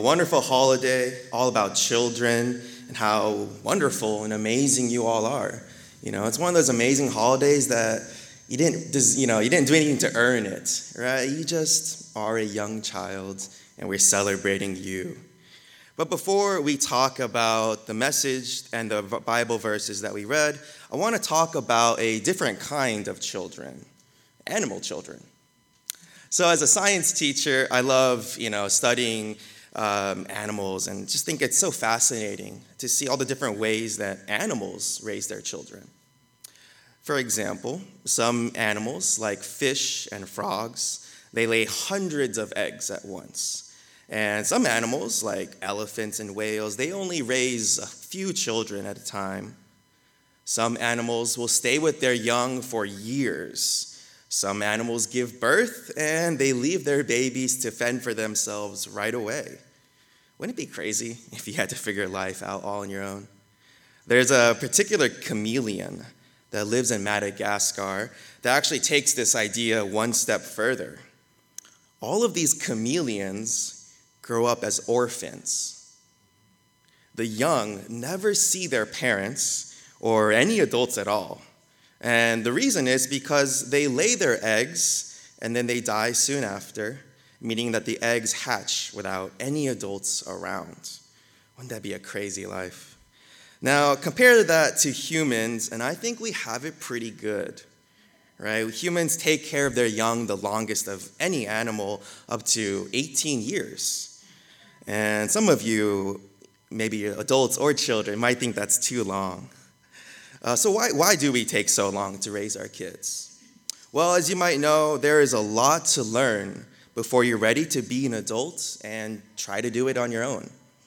Wonderful holiday, all about children and how wonderful and amazing you all are. It's one of those amazing holidays that you didn't do anything to earn it, right? You just are a young child and we're celebrating you. But before we talk about the message and the Bible verses that we read, I want to talk about a different kind of children, animal children. So as a science teacher, I love, studying animals and just think it's so fascinating to see all the different ways that animals raise their children. For example, some animals like fish and frogs, they lay hundreds of eggs at once. And some animals like elephants and whales, they only raise a few children at a time. Some animals will stay with their young for years. Some animals give birth and they leave their babies to fend for themselves right away. Wouldn't it be crazy if you had to figure life out all on your own? There's a particular chameleon that lives in Madagascar that actually takes this idea one step further. All of these chameleons grow up as orphans. The young never see their parents or any adults at all. And the reason is because they lay their eggs and then they die soon after, meaning that the eggs hatch without any adults around. Wouldn't that be a crazy life? Now, compare that to humans, and I think we have it pretty good, right? Humans take care of their young the longest of any animal, up to 18 years. And some of you, maybe adults or children, might think that's too long. So why do we take so long to raise our kids? Well, as you might know, there is a lot to learn before you're ready to be an adult and try to do it on your own.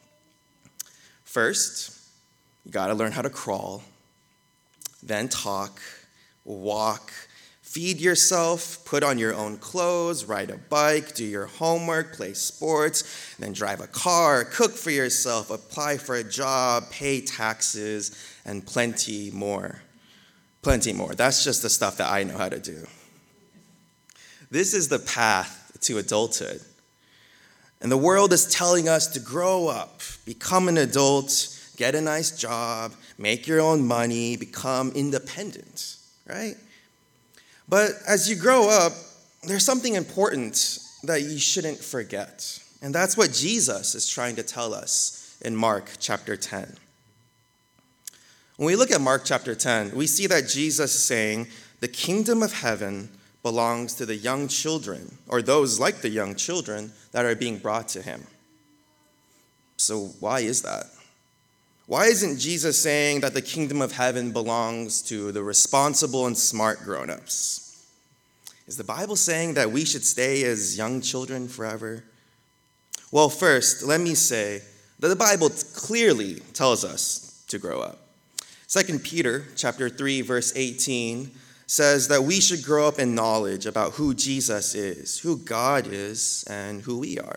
First, you got to learn how to crawl, then talk, walk, feed yourself, put on your own clothes, ride a bike, do your homework, play sports, then drive a car, cook for yourself, apply for a job, pay taxes, and plenty more. Plenty more. That's just the stuff that I know how to do. This is the path to adulthood. And the world is telling us to grow up, become an adult, get a nice job, make your own money, become independent, right? But as you grow up, there's something important that you shouldn't forget. And that's what Jesus is trying to tell us in Mark chapter 10. When we look at Mark chapter 10, we see that Jesus is saying, the kingdom of heaven belongs to the young children, or those like the young children that are being brought to him. So why is that? Why isn't Jesus saying that the kingdom of heaven belongs to the responsible and smart grown-ups? Is the Bible saying that we should stay as young children forever? Well, first, let me say that the Bible clearly tells us to grow up. 2 Peter chapter 3, verse 18 says that we should grow up in knowledge about who Jesus is, who God is, and who we are.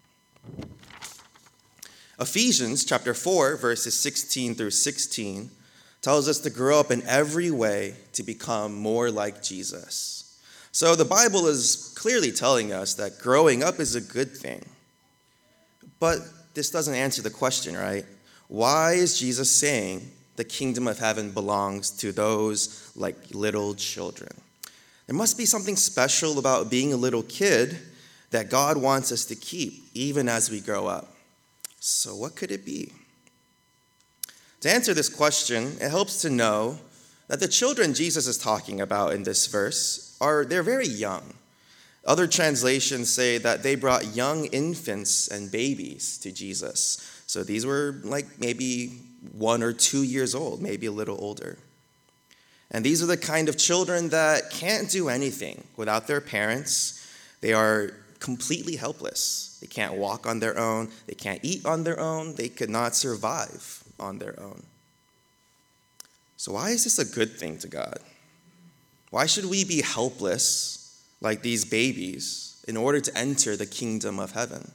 Ephesians chapter 4, verses 16 through 16 tells us to grow up in every way to become more like Jesus. So the Bible is clearly telling us that growing up is a good thing. But this doesn't answer the question, right? Why is Jesus saying the kingdom of heaven belongs to those like little children? There must be something special about being a little kid that God wants us to keep even as we grow up. So what could it be? To answer this question, it helps to know that the children Jesus is talking about in this verse they're very young. Other translations say that they brought young infants and babies to Jesus. So these were like maybe 1 or 2 years old, maybe a little older. And these are the kind of children that can't do anything without their parents. They are completely helpless. They can't walk on their own. They can't eat on their own. They could not survive on their own. So why is this a good thing to God? Why should we be helpless like these babies in order to enter the kingdom of heaven?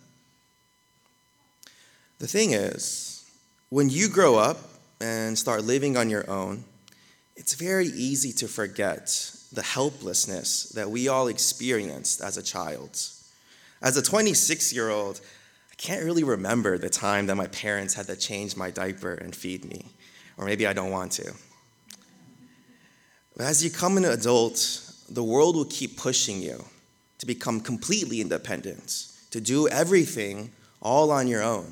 The thing is, when you grow up and start living on your own, it's very easy to forget the helplessness that we all experienced as a child. As a 26-year-old, I can't really remember the time that my parents had to change my diaper and feed me. Or maybe I don't want to. But as you become an adult, the world will keep pushing you to become completely independent, to do everything all on your own.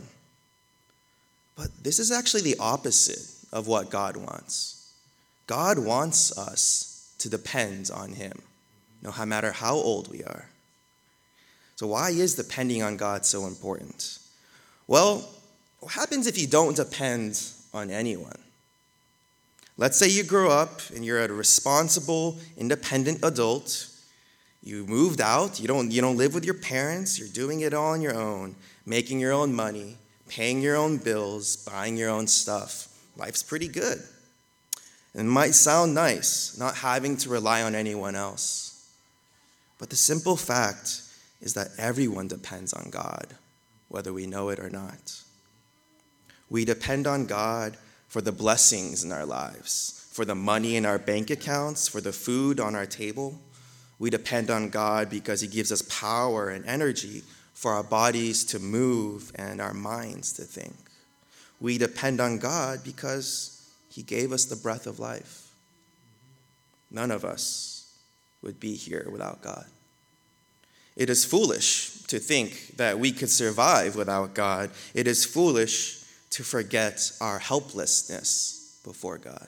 But this is actually the opposite of what God wants. God wants us to depend on Him, no matter how old we are. So why is depending on God so important? Well, what happens if you don't depend on anyone? Let's say you grow up and you're a responsible, independent adult. You moved out, you don't live with your parents, you're doing it all on your own, making your own money, paying your own bills, buying your own stuff. Life's pretty good. It might sound nice, not having to rely on anyone else. But the simple fact is that everyone depends on God, whether we know it or not. We depend on God for the blessings in our lives, for the money in our bank accounts, for the food on our table. We depend on God because He gives us power and energy for our bodies to move and our minds to think. We depend on God because He gave us the breath of life. None of us would be here without God. It is foolish to think that we could survive without God. It is foolish to forget our helplessness before God.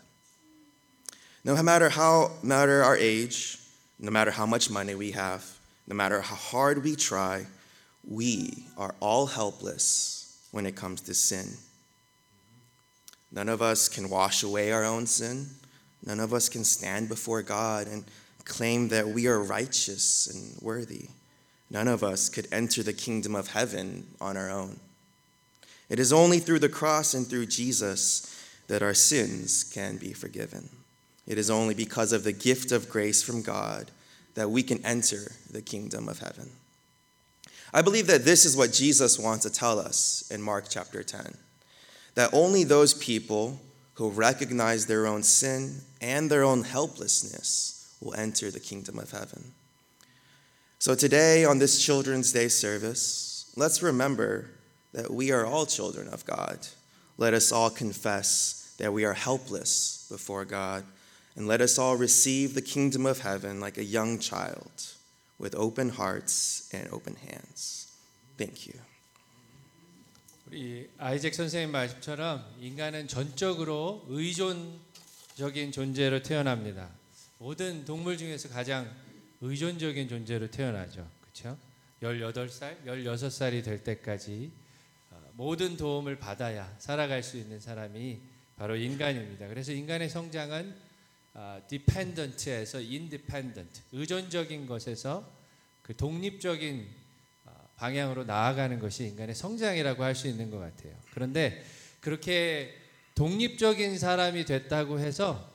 No matter our age, no matter how much money we have, no matter how hard we try, we are all helpless when it comes to sin. None of us can wash away our own sin. None of us can stand before God and claim that we are righteous and worthy. None of us could enter the kingdom of heaven on our own. It is only through the cross and through Jesus that our sins can be forgiven. It is only because of the gift of grace from God that we can enter the kingdom of heaven. I believe that this is what Jesus wants to tell us in Mark chapter 10, that only those people who recognize their own sin and their own helplessness will enter the kingdom of heaven. So today, on this Children's Day service, let's remember that we are all children of God. Let us all confess that we are helpless before God, and let us all receive the kingdom of heaven like a young child with open hearts and open hands. Thank you. 우리 아이잭 선생님 말씀처럼 인간은 전적으로 의존적인 존재로 태어납니다. 모든 동물 중에서 가장 의존적인 존재로 태어나죠. 그렇죠? 18살, 16살이 될 때까지 모든 도움을 받아야 살아갈 수 있는 사람이 바로 인간입니다. 그래서 인간의 성장은 dependent에서 independent, 의존적인 것에서 그 독립적인 방향으로 나아가는 것이 인간의 성장이라고 할 수 있는 것 같아요. 그런데 그렇게 독립적인 사람이 됐다고 해서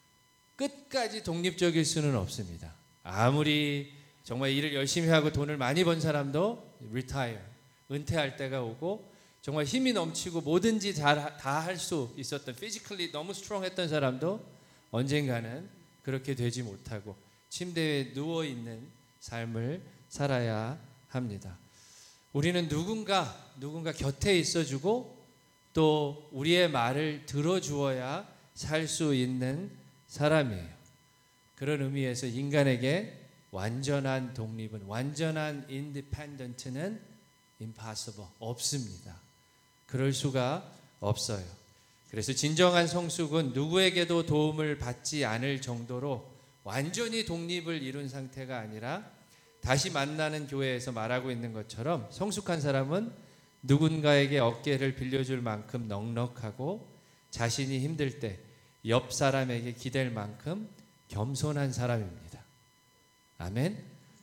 끝까지 독립적일 수는 없습니다. 아무리 정말 일을 열심히 하고 돈을 많이 번 사람도 retire, 은퇴할 때가 오고 정말 힘이 넘치고 뭐든지 다 할 수 있었던 physically 너무 strong했던 사람도 언젠가는 그렇게 되지 못하고 침대에 누워있는 삶을 살아야 합니다. 우리는 누군가 곁에 있어주고 또 우리의 말을 들어주어야 살 수 있는 사람이에요. 그런 의미에서 인간에게 완전한 독립은, 완전한 인디펜던트는 impossible, 없습니다. 그럴 수가 없어요. 그래서 진정한 성숙은 누구에게도 도움을 받지 않을 정도로 완전히 독립을 이룬 상태가 아니라 다시 만나는 교회에서 말하고 있는 것처럼 성숙한 사람은 누군가에게 어깨를 빌려줄 만큼 넉넉하고 자신이 힘들 때 옆 사람에게 기댈 만큼 겸손한 사람입니다. 아멘.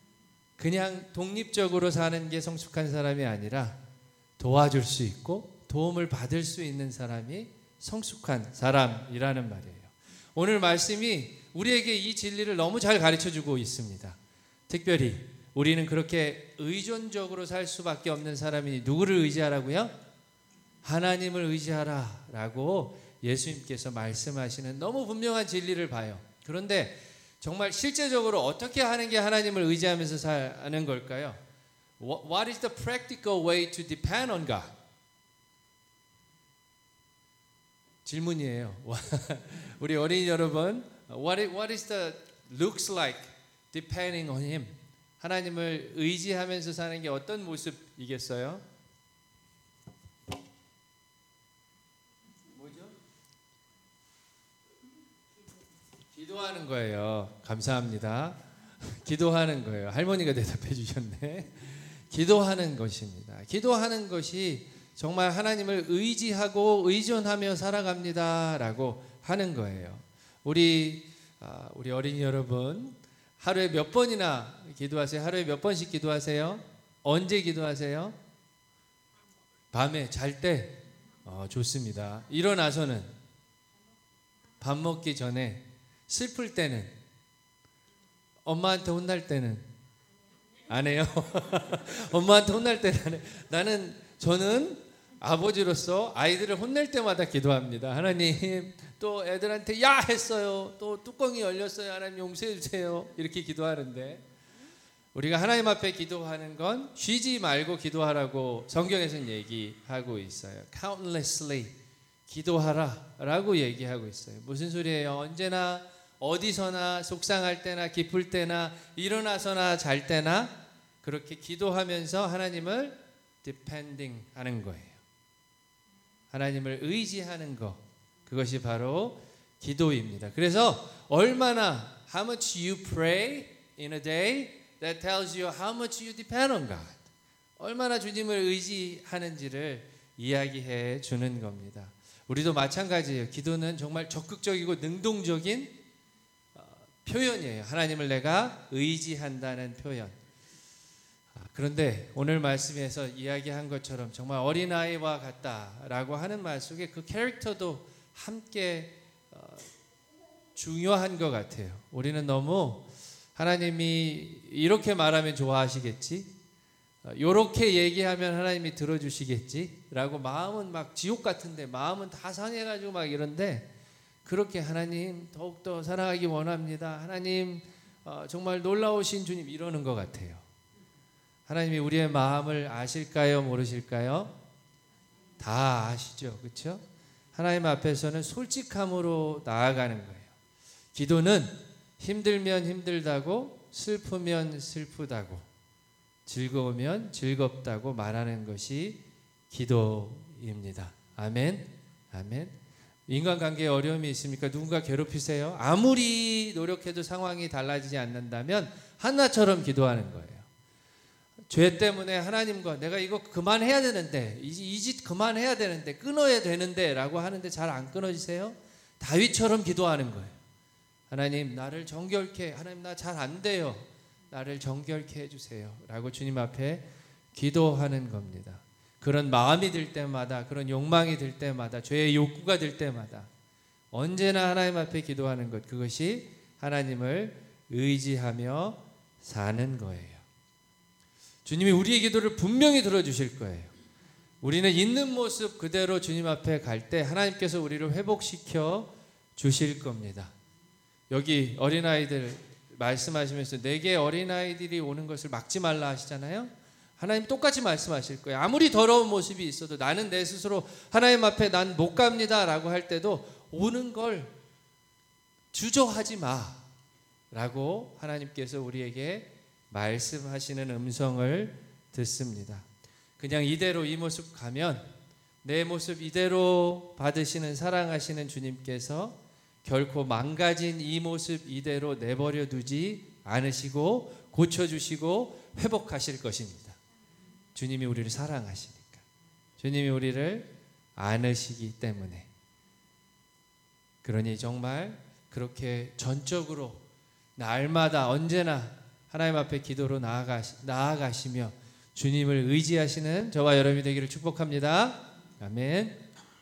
그냥 독립적으로 사는 게 성숙한 사람이 아니라 도와줄 수 있고 도움을 받을 수 있는 사람이 성숙한 사람이라는 말이에요. 오늘 말씀이 우리에게 이 진리를 너무 잘 가르쳐주고 있습니다. 특별히 우리는 그렇게 의존적으로 살 수밖에 없는 사람이니 누구를 의지하라고요? 하나님을 의지하라 라고 예수님께서 말씀하시는 너무 분명한 진리를 봐요. 그런데 정말 실제적으로 어떻게 하는 게 하나님을 의지하면서 사는 걸까요? What is the practical way to depend on God? 질문이에요. 우리 어린이 여러분, what is the looks like depending on Him? 하나님을 의지하면서 사는 게 어떤 모습이겠어요? 뭐죠? 기도하는 거예요. 감사합니다. 기도하는 거예요. 할머니가 대답해 주셨네. 기도하는 것입니다. 기도하는 것이 정말 하나님을 의지하고 의존하며 살아갑니다라고 하는 거예요. 우리 어린이 여러분, 하루에 몇 번이나 기도하세요? 하루에 몇 번씩 기도하세요? 언제 기도하세요? 밤에 잘 때? 좋습니다. 일어나서는? 밥 먹기 전에? 슬플 때는? 엄마한테 혼날 때는? 안 해요? 엄마한테 혼날 때는 안 해요. 저는 아버지로서 아이들을 혼낼 때마다 기도합니다. 하나님, 또 애들한테 야 했어요. 또 뚜껑이 열렸어요. 하나님 용서해 주세요. 이렇게 기도하는데, 우리가 하나님 앞에 기도하는 건 쉬지 말고 기도하라고 성경에서는 얘기하고 있어요. Countlessly 기도하라라고 얘기하고 있어요. 무슨 소리예요? 언제나 어디서나 속상할 때나 기쁠 때나 일어나서나 잘 때나 그렇게 기도하면서 하나님을 depending 하는 거예요. 하나님을 의지하는 것, 그것이 바로 기도입니다. 그래서 얼마나 how much you pray in a day that tells you how much you depend on God. 얼마나 주님을 의지하는지를 이야기해 주는 겁니다. 우리도 마찬가지예요. 기도는 정말 적극적이고 능동적인 표현이에요. 하나님을 내가 의지한다는 표현. 그런데 오늘 말씀에서 이야기한 것처럼 정말 어린아이와 같다라고 하는 말 속에 그 캐릭터도 함께 중요한 것 같아요. 우리는 너무 하나님이 이렇게 말하면 좋아하시겠지, 이렇게 얘기하면 하나님이 들어주시겠지 라고 마음은 막 지옥 같은데, 마음은 다 상해가지고 막 이런데, 그렇게 하나님 더욱더 사랑하기 원합니다, 하나님 정말 놀라우신 주님, 이러는 것 같아요. 하나님이 우리의 마음을 아실까요? 모르실까요? 다 아시죠. 그렇죠? 하나님 앞에서는 솔직함으로 나아가는 거예요. 기도는 힘들면 힘들다고, 슬프면 슬프다고, 즐거우면 즐겁다고 말하는 것이 기도입니다. 아멘. 아멘. 인간관계에 어려움이 있습니까? 누군가 괴롭히세요? 아무리 노력해도 상황이 달라지지 않는다면 한나처럼 기도하는 거예요. 죄 때문에 하나님과 내가 이거 그만해야 되는데, 이 짓 그만해야 되는데, 끊어야 되는데 라고 하는데 잘 안 끊어지세요? 다윗처럼 기도하는 거예요. 하나님 나를 정결케, 하나님 나 잘 안 돼요, 나를 정결케 해주세요 라고 주님 앞에 기도하는 겁니다. 그런 마음이 들 때마다, 그런 욕망이 들 때마다, 죄의 욕구가 들 때마다 언제나 하나님 앞에 기도하는 것, 그것이 하나님을 의지하며 사는 거예요. 주님이 우리의 기도를 분명히 들어주실 거예요. 우리는 있는 모습 그대로 주님 앞에 갈 때 하나님께서 우리를 회복시켜 주실 겁니다. 여기 어린아이들 말씀하시면서 내게 어린아이들이 오는 것을 막지 말라 하시잖아요. 하나님 똑같이 말씀하실 거예요. 아무리 더러운 모습이 있어도 나는 내 스스로 하나님 앞에 난 못 갑니다 라고 할 때도 오는 걸 주저하지 마 라고 하나님께서 우리에게 말씀하시는 음성을 듣습니다. 그냥 이대로 이 모습 가면, 내 모습 이대로 받으시는 사랑하시는 주님께서 결코 망가진 이 모습 이대로 내버려 두지 않으시고 고쳐주시고 회복하실 것입니다. 주님이 우리를 사랑하시니까, 주님이 우리를 안으시기 때문에. 그러니 정말 그렇게 전적으로 날마다 언제나 하나님 앞에 기도로 나아가시며 주님을 의지하시는 저와 여러분이 되기를 축복합니다. 아멘.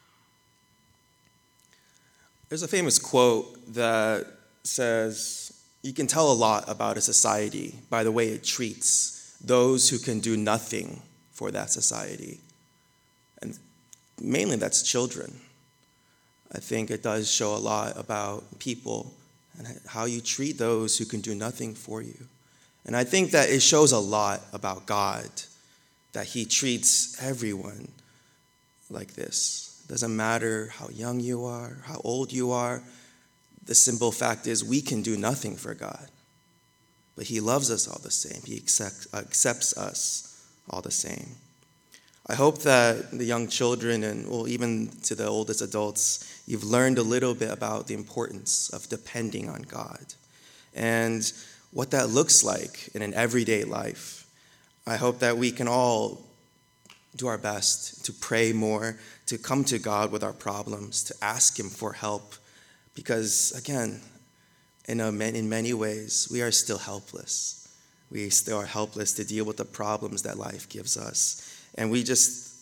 There's a famous quote that says, you can tell a lot about a society by the way it treats those who can do nothing for that society. And mainly that's children. I think it does show a lot about people and how you treat those who can do nothing for you. And I think that it shows a lot about God, that he treats everyone like this. It doesn't matter how young you are, how old you are. The simple fact is we can do nothing for God. But he loves us all the same. He accepts us all the same. I hope that the young children and even to the oldest adults, you've learned a little bit about the importance of depending on God and what that looks like in an everyday life. I hope that we can all do our best to pray more, to come to God with our problems, to ask him for help. Because, again, in many ways, we are still helpless. We still are helpless to deal with the problems that life gives us. And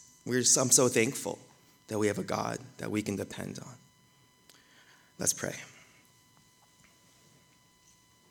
I'm so thankful that we have a God that we can depend on. Let's pray.